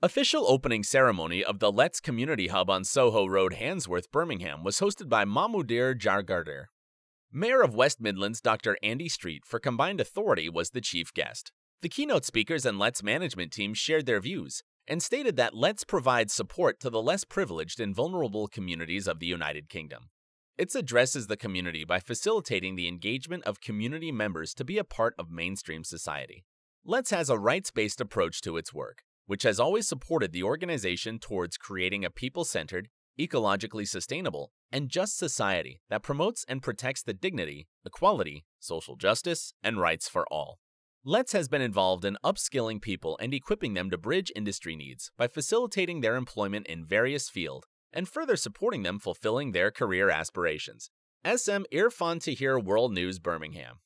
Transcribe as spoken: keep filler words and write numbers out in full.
Official opening ceremony of the Let's Community Hub on Soho Road, Handsworth, Birmingham was hosted by Mahmoodir Jargardar. Mayor of West Midlands Doctor Andy Street for Combined Authority was the chief guest. The keynote speakers and Let's management team shared their views and stated that Let's provides support to the less privileged and vulnerable communities of the United Kingdom. It addresses the community by facilitating the engagement of community members to be a part of mainstream society. Let's has a rights-based approach to its work, which has always supported the organization towards creating a people-centered, ecologically sustainable, and just society that promotes and protects the dignity, equality, social justice, and rights for all. Let's has been involved in upskilling people and equipping them to bridge industry needs by facilitating their employment in various fields and further supporting them fulfilling their career aspirations. S M Irfan Tahir, World News, Birmingham.